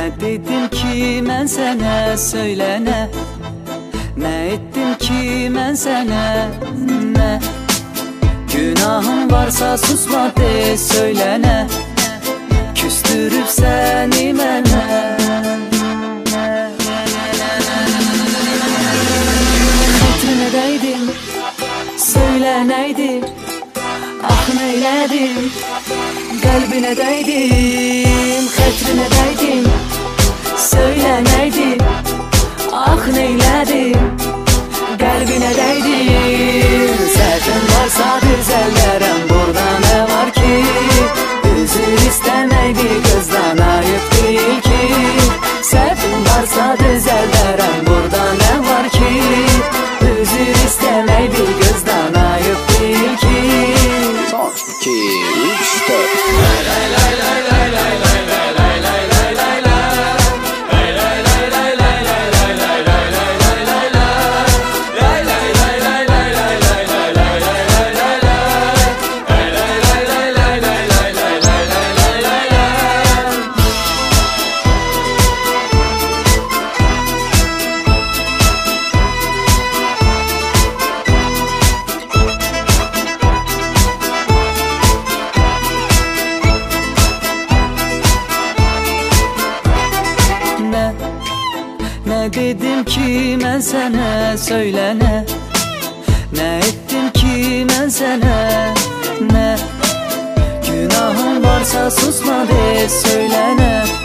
dedim ki mən sənə, söylə nə? Nə etdim ki mən sənə, nə? Günahım varsa susma de, söylə nə? Küstürüb səni mənə. Xətrinə dəydim, söylə nəydi? Ah neylədim, qəlbinə dəydim. Xətrinə dəydim, söylə nəydi? Ah neylədim, qəlbinə dəydim. Səhvim varsa düzəldərəm, burada nə var ki? Üzr istəmək bir qızdan ayıb deyil ki. Səhvim varsa düzəldərəm, burada nə var ki? Üzr istəmək bir qızdan ayıb deyil ki. Son, 2, 3, 4. Nə dedim ki mən sənə, söylə nə? Nə etdim ki mən sənə, nə? Günahım varsa susma de, söylə nə?